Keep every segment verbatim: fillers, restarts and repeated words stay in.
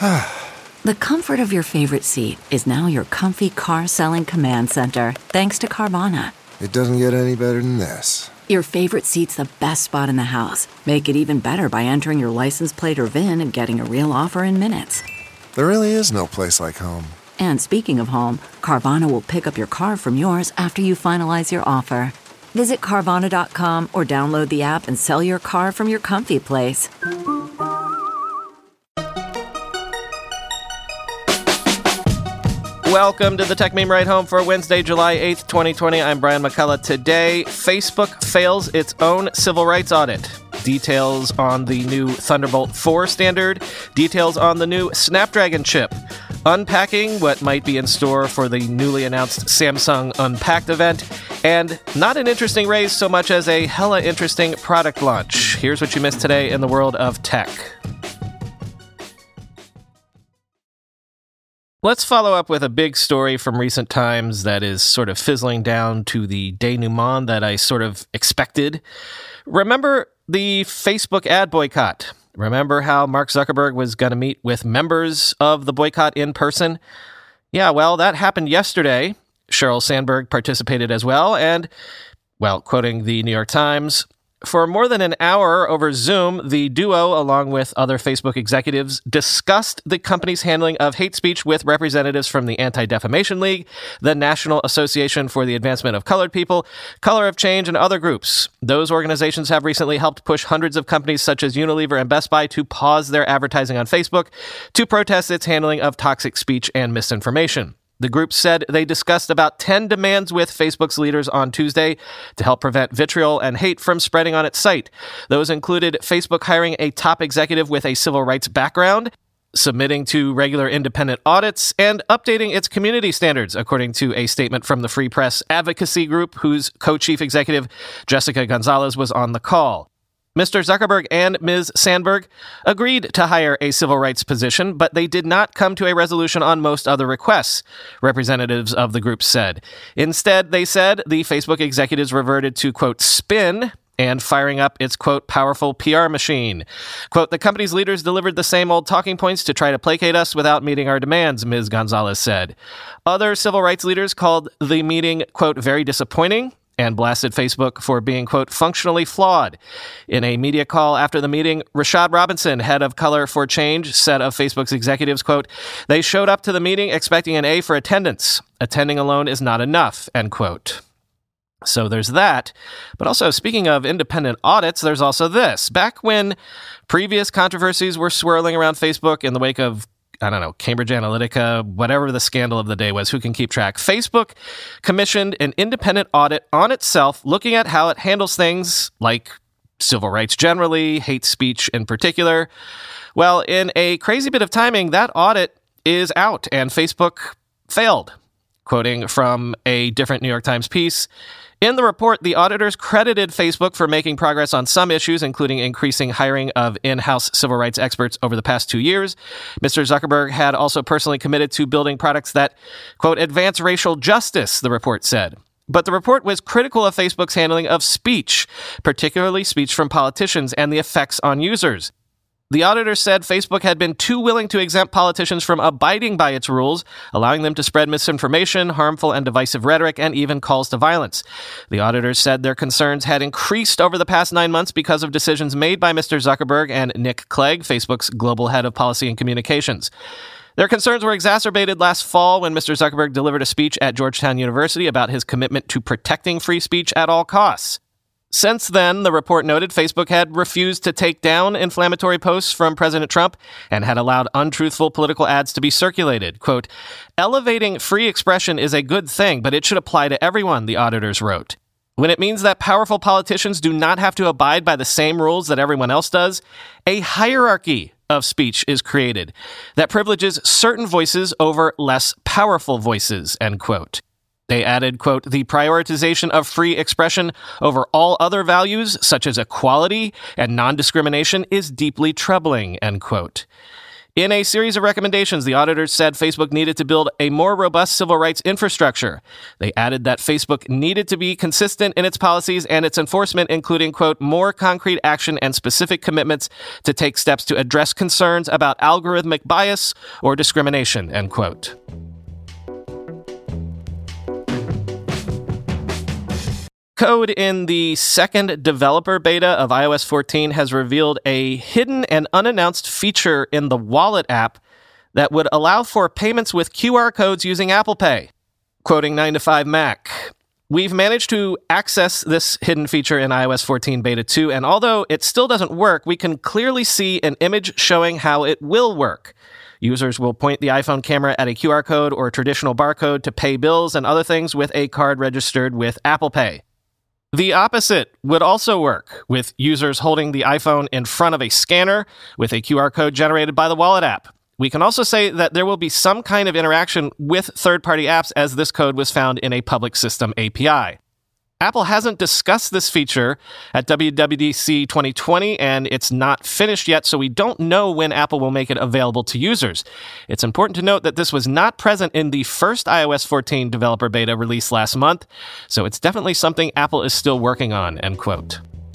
The comfort of your favorite seat is now your comfy car selling command center, thanks to Carvana. It doesn't get any better than this. Your favorite seat's the best spot in the house. Make it even better by entering your license plate or V I N and getting a real offer in minutes. There really is no place like home. And speaking of home, Carvana will pick up your car from yours after you finalize your offer. Visit Carvana dot com or download the app and sell your car from your comfy place. Welcome to the Tech Meme Ride Home for Wednesday, July eighth, twenty twenty. I'm Brian McCullough. Today, Facebook fails its own civil rights audit. Details on the new Thunderbolt four standard. Details on the new Snapdragon chip. Unpacking what might be in store for the newly announced Samsung Unpacked event. And not an interesting raise so much as a hella interesting product launch. Here's what you missed today in the world of tech. Let's follow up with a big story from recent times that is sort of fizzling down to the denouement that I sort of expected. Remember the Facebook ad boycott? Remember how Mark Zuckerberg was going to meet with members of the boycott in person? Yeah, well, that happened yesterday. Sheryl Sandberg participated as well, and, well, quoting the New York Times, for more than an hour over Zoom, the duo, along with other Facebook executives, discussed the company's handling of hate speech with representatives from the Anti-Defamation League, the National Association for the Advancement of Colored People, Color of Change, and other groups. Those organizations have recently helped push hundreds of companies such as Unilever and Best Buy to pause their advertising on Facebook to protest its handling of toxic speech and misinformation. The group said they discussed about ten demands with Facebook's leaders on Tuesday to help prevent vitriol and hate from spreading on its site. Those included Facebook hiring a top executive with a civil rights background, submitting to regular independent audits, and updating its community standards, according to a statement from the Free Press Advocacy Group, whose co-chief executive, Jessica Gonzalez, was on the call. Mister Zuckerberg and Miz Sandberg agreed to hire a civil rights position, but they did not come to a resolution on most other requests, representatives of the group said. Instead, they said, the Facebook executives reverted to, quote, spin and firing up its, quote, powerful P R machine. Quote, the company's leaders delivered the same old talking points to try to placate us without meeting our demands, Miz Gonzalez said. Other civil rights leaders called the meeting, quote, very disappointing, and blasted Facebook for being, quote, functionally flawed. In a media call after the meeting, Rashad Robinson, head of Color for Change, said of Facebook's executives, quote, they showed up to the meeting expecting an A for attendance. Attending alone is not enough, end quote. So there's that. But also, speaking of independent audits, there's also this. Back when previous controversies were swirling around Facebook in the wake of I don't know, Cambridge Analytica, whatever the scandal of the day was, who can keep track? Facebook commissioned an independent audit on itself, looking at how it handles things like civil rights generally, hate speech in particular. Well, in a crazy bit of timing, that audit is out, and Facebook failed. Quoting from a different New York Times piece, in the report, the auditors credited Facebook for making progress on some issues, including increasing hiring of in-house civil rights experts over the past two years. Mister Zuckerberg had also personally committed to building products that, quote, advance racial justice, the report said. But the report was critical of Facebook's handling of speech, particularly speech from politicians, and the effects on users. The auditor said Facebook had been too willing to exempt politicians from abiding by its rules, allowing them to spread misinformation, harmful and divisive rhetoric, and even calls to violence. The auditors said their concerns had increased over the past nine months because of decisions made by Mister Zuckerberg and Nick Clegg, Facebook's global head of policy and communications. Their concerns were exacerbated last fall when Mister Zuckerberg delivered a speech at Georgetown University about his commitment to protecting free speech at all costs. Since then, the report noted Facebook had refused to take down inflammatory posts from President Trump and had allowed untruthful political ads to be circulated. Quote, elevating free expression is a good thing, but it should apply to everyone, the auditors wrote. When it means that powerful politicians do not have to abide by the same rules that everyone else does, a hierarchy of speech is created that privileges certain voices over less powerful voices, end quote. They added, quote, the prioritization of free expression over all other values, such as equality and non-discrimination, is deeply troubling, end quote. In a series of recommendations, the auditors said Facebook needed to build a more robust civil rights infrastructure. They added that Facebook needed to be consistent in its policies and its enforcement, including, quote, more concrete action and specific commitments to take steps to address concerns about algorithmic bias or discrimination, end quote. Code in the second developer beta of i O S fourteen has revealed a hidden and unannounced feature in the Wallet app that would allow for payments with Q R codes using Apple Pay. Quoting nine to five Mac, we've managed to access this hidden feature in i O S fourteen Beta two, and although it still doesn't work, we can clearly see an image showing how it will work. Users will point the iPhone camera at a Q R code or traditional barcode to pay bills and other things with a card registered with Apple Pay. The opposite would also work, with users holding the iPhone in front of a scanner with a Q R code generated by the Wallet app. We can also say that there will be some kind of interaction with third-party apps, as this code was found in a public system A P I. Apple hasn't discussed this feature at W W D C twenty twenty, and it's not finished yet, so we don't know when Apple will make it available to users. It's important to note that this was not present in the first i O S fourteen developer beta released last month, so it's definitely something Apple is still working on, end quote.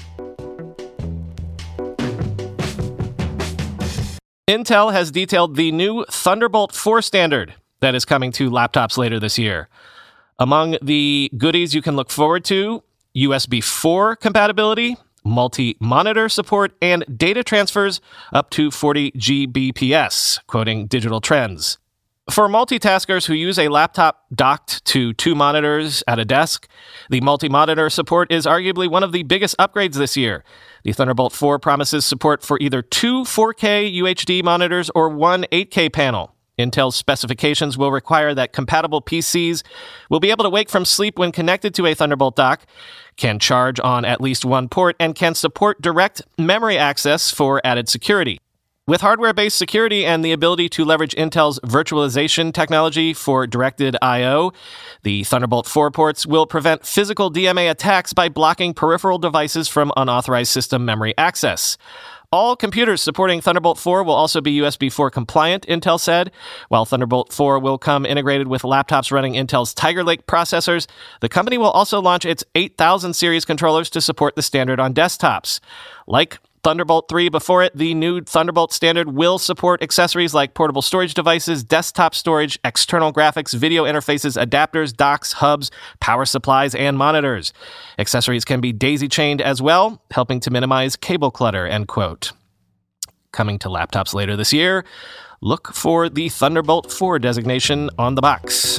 Intel has detailed the new Thunderbolt four standard that is coming to laptops later this year. Among the goodies you can look forward to, U S B four compatibility, multi-monitor support, and data transfers up to forty gigabits per second, quoting Digital Trends. For multitaskers who use a laptop docked to two monitors at a desk, the multi-monitor support is arguably one of the biggest upgrades this year. The Thunderbolt four promises support for either two four K U H D monitors or one eight K panel. Intel's specifications will require that compatible P Cs will be able to wake from sleep when connected to a Thunderbolt dock, can charge on at least one port, and can support direct memory access for added security. With hardware-based security and the ability to leverage Intel's virtualization technology for directed I O, the Thunderbolt four ports will prevent physical D M A attacks by blocking peripheral devices from unauthorized system memory access. All computers supporting Thunderbolt four will also be U S B four compliant, Intel said. While Thunderbolt four will come integrated with laptops running Intel's Tiger Lake processors, the company will also launch its eight thousand series controllers to support the standard on desktops. Like Thunderbolt three before it, the new Thunderbolt standard will support accessories like portable storage devices, desktop storage, external graphics, video interfaces, adapters, docks, hubs, power supplies, and monitors. Accessories can be daisy-chained as well, helping to minimize cable clutter, end quote. Coming to laptops later this year, look for the Thunderbolt four designation on the box.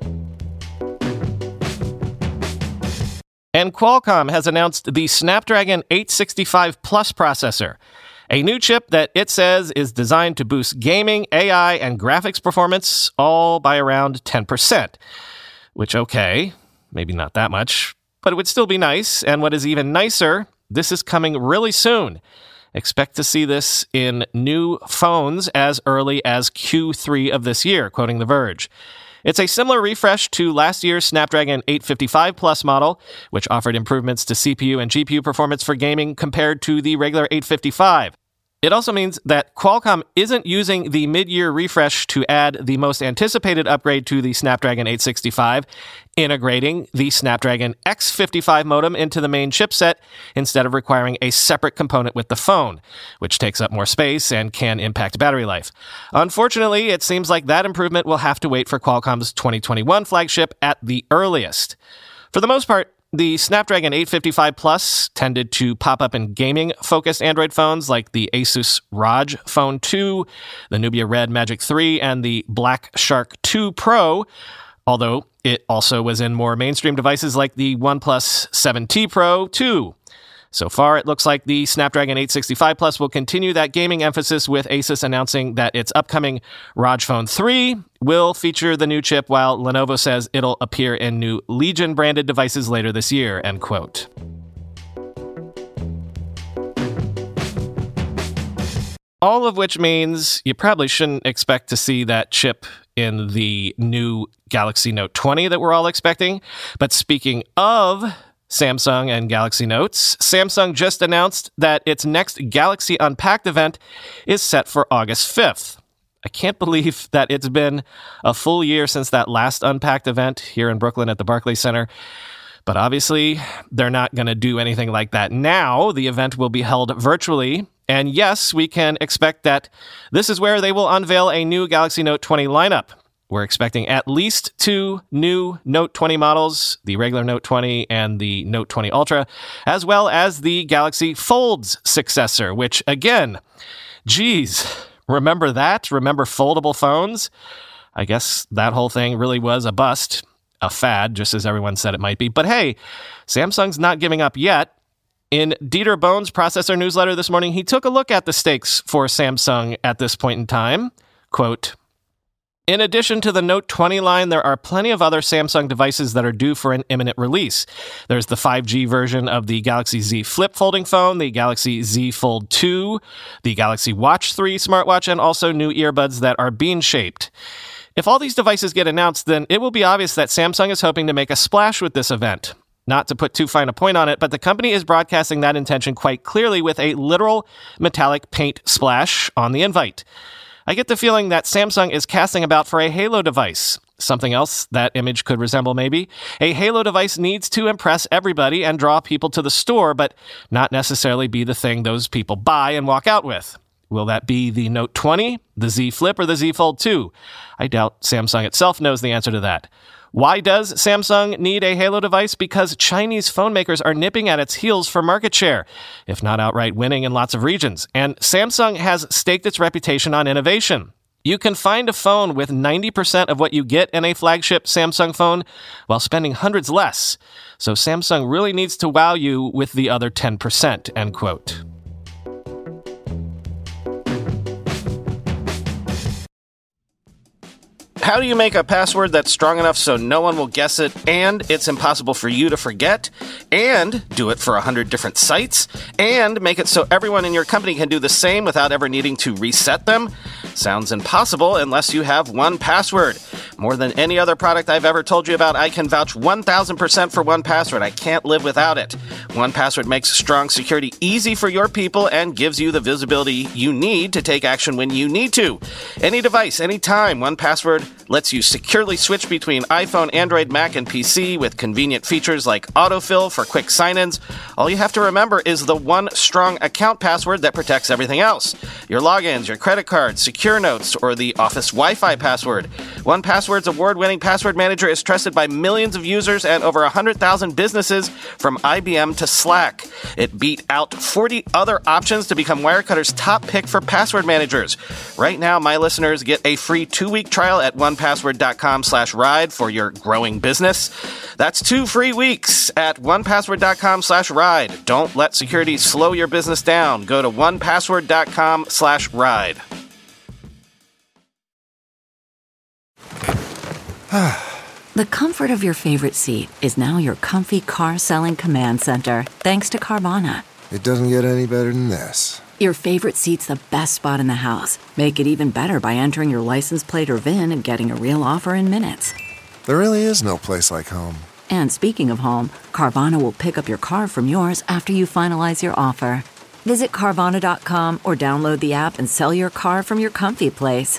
And Qualcomm has announced the Snapdragon eight sixty-five Plus processor, a new chip that it says is designed to boost gaming, A I, and graphics performance all by around ten percent. Which, okay, maybe not that much, but it would still be nice. And what is even nicer, this is coming really soon. Expect to see this in new phones as early as Q three of this year, quoting The Verge. It's a similar refresh to last year's Snapdragon eight fifty-five Plus model, which offered improvements to C P U and G P U performance for gaming compared to the regular eight fifty-five. It also means that Qualcomm isn't using the mid-year refresh to add the most anticipated upgrade to the Snapdragon eight sixty-five, integrating the Snapdragon X fifty-five modem into the main chipset instead of requiring a separate component with the phone, which takes up more space and can impact battery life. Unfortunately, it seems like that improvement will have to wait for Qualcomm's twenty twenty-one flagship at the earliest. For the most part, the Snapdragon eight fifty-five Plus tended to pop up in gaming-focused Android phones like the Asus R O G Phone two, the Nubia Red Magic three, and the Black Shark two Pro, although it also was in more mainstream devices like the OnePlus seven T Pro too. So far, it looks like the Snapdragon eight sixty-five Plus will continue that gaming emphasis, with Asus announcing that its upcoming R O G Phone three will feature the new chip, while Lenovo says it'll appear in new Legion-branded devices later this year, end quote. All of which means you probably shouldn't expect to see that chip in the new Galaxy Note twenty that we're all expecting. But speaking of Samsung and Galaxy Notes, Samsung just announced that its next Galaxy Unpacked event is set for August fifth. I can't believe that it's been a full year since that last Unpacked event here in Brooklyn at the Barclays Center. But obviously, they're not going to do anything like that now. The event will be held virtually. And yes, we can expect that this is where they will unveil a new Galaxy Note twenty lineup. We're expecting at least two new Note twenty models, the regular Note twenty and the Note twenty Ultra, as well as the Galaxy Fold's successor, which, again, geez, remember that? Remember foldable phones? I guess that whole thing really was a bust. A fad, just as everyone said it might be. But hey, Samsung's not giving up yet. In Dieter Bohn's Processor newsletter this morning, he took a look at the stakes for Samsung at this point in time. Quote, in addition to the Note twenty line, there are plenty of other Samsung devices that are due for an imminent release. There's the five G version of the Galaxy Z Flip folding phone, the Galaxy Z Fold two, the Galaxy Watch three smartwatch, and also new earbuds that are bean-shaped. If all these devices get announced, then it will be obvious that Samsung is hoping to make a splash with this event. Not to put too fine a point on it, but the company is broadcasting that intention quite clearly with a literal metallic paint splash on the invite. I get the feeling that Samsung is casting about for a Halo device. Something else that image could resemble maybe. A Halo device needs to impress everybody and draw people to the store, but not necessarily be the thing those people buy and walk out with. Will that be the Note twenty, the Z Flip, or the Z Fold two? I doubt Samsung itself knows the answer to that. Why does Samsung need a Halo device? Because Chinese phone makers are nipping at its heels for market share, if not outright winning in lots of regions. And Samsung has staked its reputation on innovation. You can find a phone with ninety percent of what you get in a flagship Samsung phone while spending hundreds less. So Samsung really needs to wow you with the other ten percent, end quote. How do you make a password that's strong enough so no one will guess it, and it's impossible for you to forget, and do it for one hundred different sites, and make it so everyone in your company can do the same without ever needing to reset them? Sounds impossible unless you have one password. More than any other product I've ever told you about, I can vouch one thousand percent for one password. I can't live without it. one password makes strong security easy for your people and gives you the visibility you need to take action when you need to. Any device, anytime, one password lets you securely switch between iPhone, Android, Mac, and P C with convenient features like autofill for quick sign-ins. All you have to remember is the one strong account password that protects everything else. Your logins, your credit cards, secure notes, or the Office Wi-Fi password. one password's award-winning password manager is trusted by millions of users and over one hundred thousand businesses from I B M to Slack. It beat out forty other options to become Wirecutter's top pick for password managers. Right now, my listeners get a free two-week trial at one password dot com slash ride for your growing business. That's two free weeks at one password dot com slash ride. Don't let security slow your business down. Go to one password dot com slash ride. The comfort of your favorite seat is now your comfy car selling command center, thanks to Carvana. It doesn't get any better than this. Your favorite seat's the best spot in the house. Make it even better by entering your license plate or V I N and getting a real offer in minutes. There really is no place like home. And speaking of home, Carvana will pick up your car from yours after you finalize your offer. Visit Carvana dot com or download the app and sell your car from your comfy place.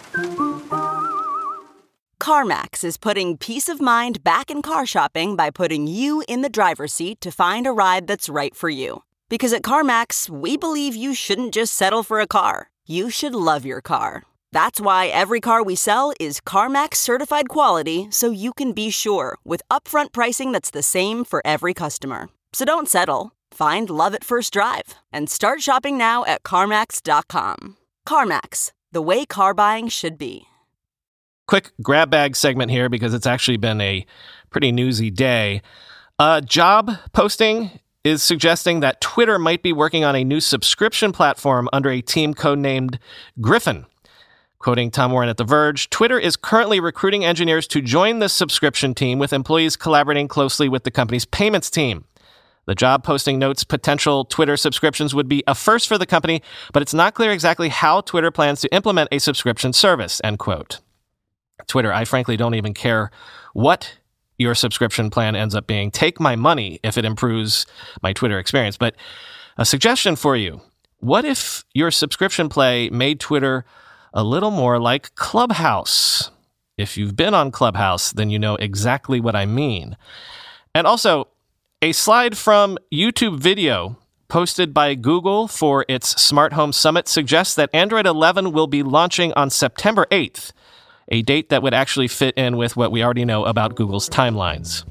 CarMax is putting peace of mind back in car shopping by putting you in the driver's seat to find a ride that's right for you. Because at CarMax, we believe you shouldn't just settle for a car. You should love your car. That's why every car we sell is CarMax certified quality, so you can be sure with upfront pricing that's the same for every customer. So don't settle. Find love at first drive and start shopping now at CarMax dot com. CarMax, the way car buying should be. Quick grab bag segment here because it's actually been a pretty newsy day. A job posting is suggesting that Twitter might be working on a new subscription platform under a team codenamed Griffin. Quoting Tom Warren at The Verge, Twitter is currently recruiting engineers to join the subscription team with employees collaborating closely with the company's payments team. The job posting notes potential Twitter subscriptions would be a first for the company, but it's not clear exactly how Twitter plans to implement a subscription service, end quote. Twitter, I frankly don't even care what your subscription plan ends up being. Take my money if it improves my Twitter experience. But a suggestion for you, what if your subscription play made Twitter a little more like Clubhouse. If you've been on Clubhouse, then you know exactly what I mean. And also, a slide from YouTube video posted by Google for its Smart Home Summit suggests that Android eleven will be launching on September eighth, a date that would actually fit in with what we already know about Google's timelines.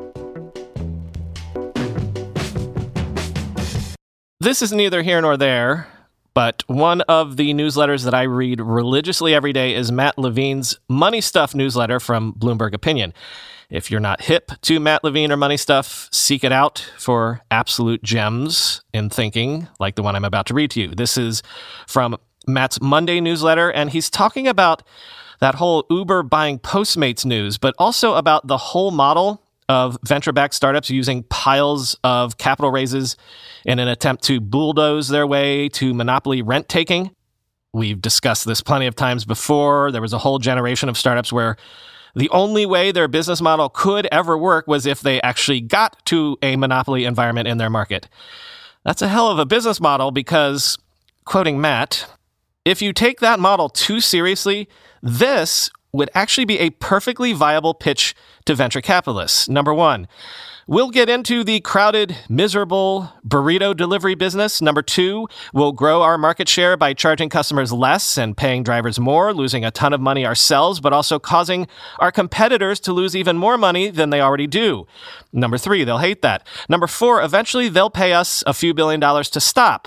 This is neither here nor there, but one of the newsletters that I read religiously every day is Matt Levine's Money Stuff newsletter from Bloomberg Opinion. If you're not hip to Matt Levine or Money Stuff, seek it out for absolute gems in thinking, like the one I'm about to read to you. This is from Matt's Monday newsletter, and he's talking about that whole Uber buying Postmates news, but also about the whole model of venture-backed startups using piles of capital raises in an attempt to bulldoze their way to monopoly rent-taking. We've discussed this plenty of times before. There was a whole generation of startups where the only way their business model could ever work was if they actually got to a monopoly environment in their market. That's a hell of a business model because, quoting Matt, if you take that model too seriously, this would actually be a perfectly viable pitch to venture capitalists. Number one, we'll get into the crowded, miserable burrito delivery business. Number two, we'll grow our market share by charging customers less and paying drivers more, losing a ton of money ourselves, but also causing our competitors to lose even more money than they already do. Number three, they'll hate that. Number four, eventually they'll pay us a few billion dollars to stop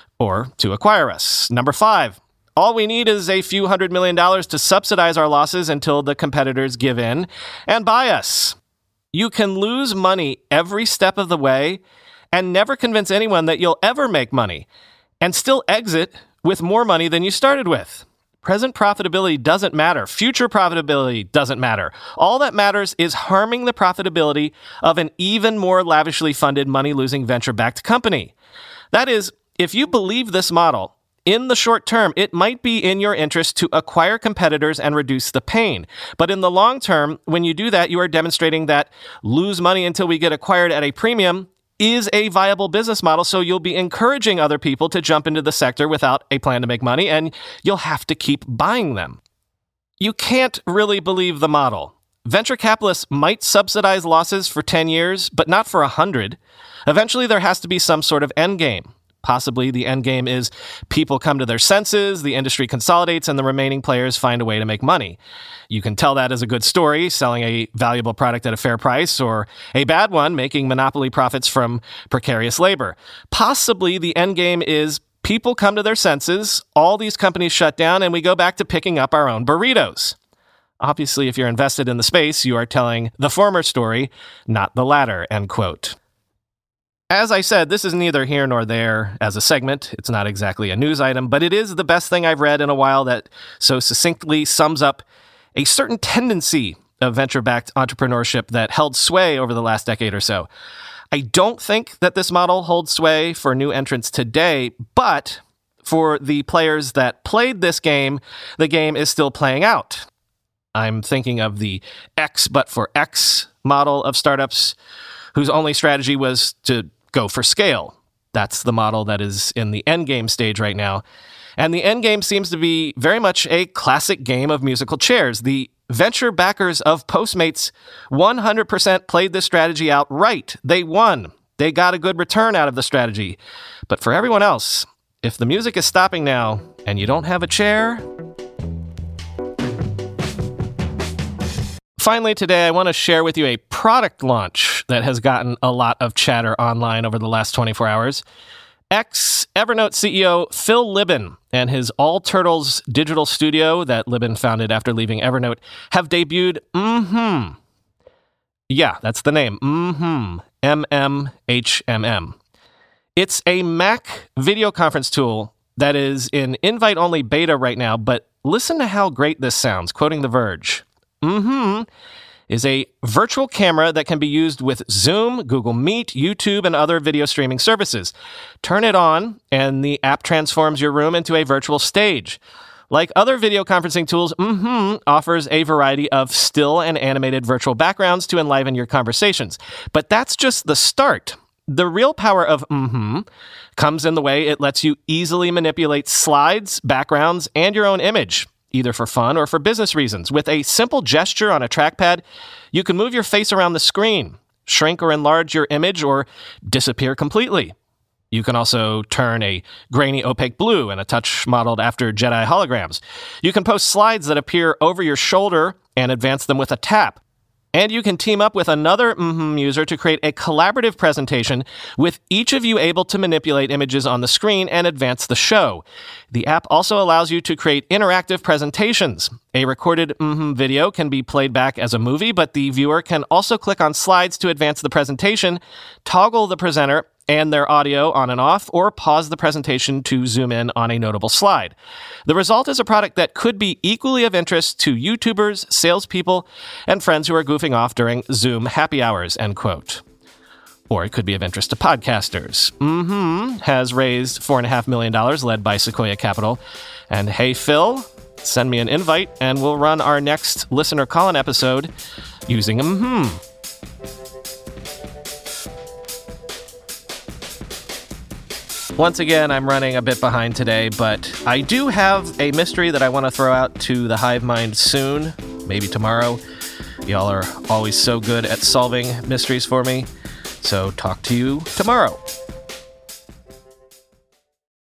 or to acquire us. Number five, all we need is a few hundred million dollars to subsidize our losses until the competitors give in and buy us. You can lose money every step of the way and never convince anyone that you'll ever make money and still exit with more money than you started with. Present profitability doesn't matter. Future profitability doesn't matter. All that matters is harming the profitability of an even more lavishly funded money-losing venture-backed company. That is, if you believe this model, in the short term, it might be in your interest to acquire competitors and reduce the pain. But in the long term, when you do that, you are demonstrating that lose money until we get acquired at a premium is a viable business model. So you'll be encouraging other people to jump into the sector without a plan to make money, and you'll have to keep buying them. You can't really believe the model. Venture capitalists might subsidize losses for ten years, but not for one hundred. Eventually, there has to be some sort of end game. Possibly the end game is people come to their senses, the industry consolidates, and the remaining players find a way to make money. You can tell that as a good story, selling a valuable product at a fair price, or a bad one, making monopoly profits from precarious labor. Possibly the end game is people come to their senses, all these companies shut down, and we go back to picking up our own burritos. Obviously, if you're invested in the space, you are telling the former story, not the latter, end quote. As I said, this is neither here nor there as a segment. It's not exactly a news item, but it is the best thing I've read in a while that so succinctly sums up a certain tendency of venture-backed entrepreneurship that held sway over the last decade or so. I don't think that this model holds sway for new entrants today, but for the players that played this game, the game is still playing out. I'm thinking of the X but for X model of startups whose only strategy was to go for scale. That's the model that is in the endgame stage right now. And the endgame seems to be very much a classic game of musical chairs. The venture backers of Postmates one hundred percent played this strategy out right. They won. They got a good return out of the strategy. But for everyone else, if the music is stopping now and you don't have a chair... Finally, today, I want to share with you a product launch that has gotten a lot of chatter online over the last twenty-four hours. Ex-Evernote C E O Phil Libin and his All Turtles digital studio that Libin founded after leaving Evernote have debuted Mm-hmm. Yeah, that's the name. Mm-hmm. M M H M M. It's a Mac video conference tool that is in invite-only beta right now, but listen to how great this sounds, quoting The Verge. Mm-hmm. Is a virtual camera that can be used with Zoom, Google Meet, YouTube, and other video streaming services. Turn it on, and the app transforms your room into a virtual stage. Like other video conferencing tools, Mm-hmm offers a variety of still and animated virtual backgrounds to enliven your conversations. But that's just the start. The real power of mm-hmm comes in the way it lets you easily manipulate slides, backgrounds, and your own image, either for fun or for business reasons. With a simple gesture on a trackpad, you can move your face around the screen, shrink or enlarge your image, or disappear completely. You can also turn a grainy opaque blue and a touch modeled after Jedi holograms. You can post slides that appear over your shoulder and advance them with a tap. And you can team up with another mm-hmm user to create a collaborative presentation with each of you able to manipulate images on the screen and advance the show. The app also allows you to create interactive presentations. A recorded mm-hmm video can be played back as a movie, but the viewer can also click on slides to advance the presentation, toggle the presenter and their audio on and off, or pause the presentation to zoom in on a notable slide. The result is a product that could be equally of interest to YouTubers, salespeople, and friends who are goofing off during Zoom happy hours, end quote. Or it could be of interest to podcasters. Mm-hmm has raised four point five million dollars, led by Sequoia Capital. And hey, Phil, send me an invite, and we'll run our next listener call-in episode using mm-hmm. Once again, I'm running a bit behind today, but I do have a mystery that I want to throw out to the hive mind soon, maybe tomorrow. Y'all are always so good at solving mysteries for me, so talk to you tomorrow.